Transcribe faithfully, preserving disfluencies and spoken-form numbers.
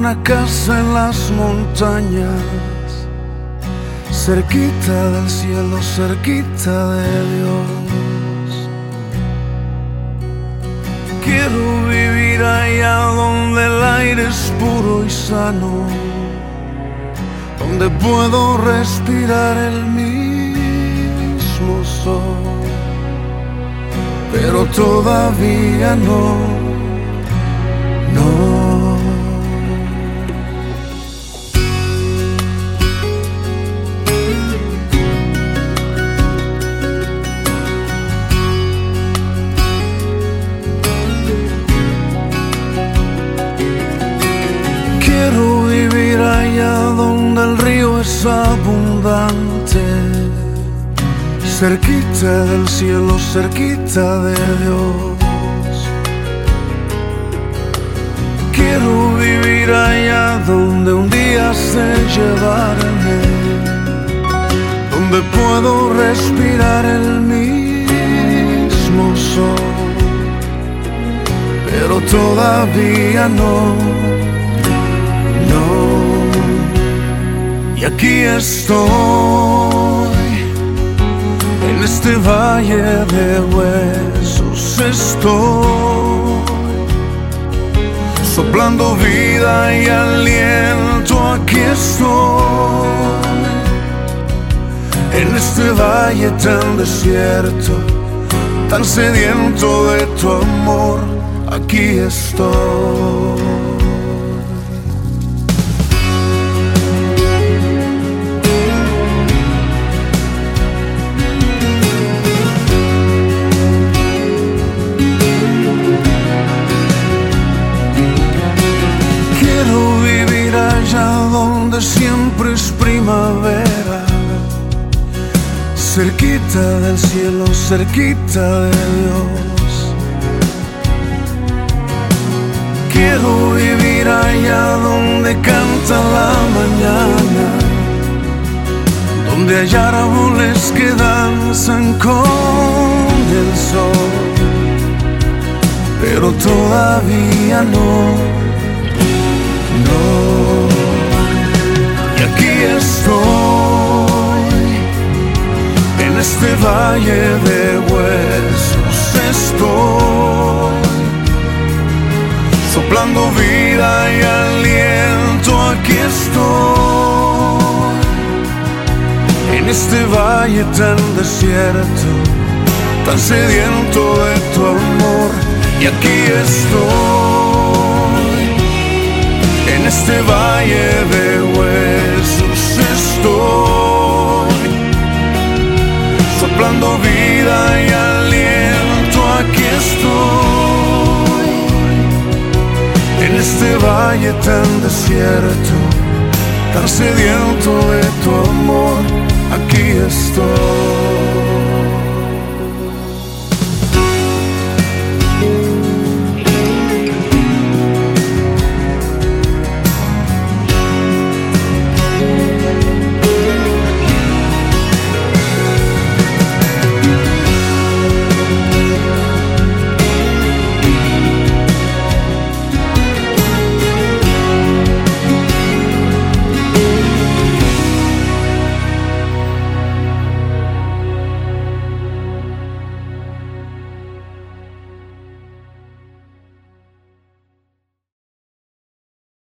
una casa en las montañas, cerquita del cielo, cerquita de Dios. Quiero vivir allá donde el aire es puro y sano, donde puedo respirar el mismo sol, pero todavía no, no. Quiero vivir allá donde el río es abundante, cerquita del cielo, cerquita de Dios. Quiero vivir allá donde un día sé llevarme, donde puedo respirar el mismo sol, pero todavía no, no. Y aquí estoy, en este valle de huesos estoy, soplando vida y aliento, aquí estoy, en este valle tan desierto, tan sediento de tu amor, aquí estoy. Donde siempre es primavera, cerquita del cielo, cerquita de Dios. Quiero vivir allá donde canta la mañana, donde hay árboles que danzan con el sol, pero todavía no, no. Aquí estoy, en este valle de huesos estoy, soplando vida y aliento, aquí estoy, en este valle tan desierto, tan sediento de tu amor, y aquí estoy, en este valle de huesos estoy, soplando vida y aliento, aquí estoy, en este valle tan desierto, tan sediento de tu amor, aquí estoy.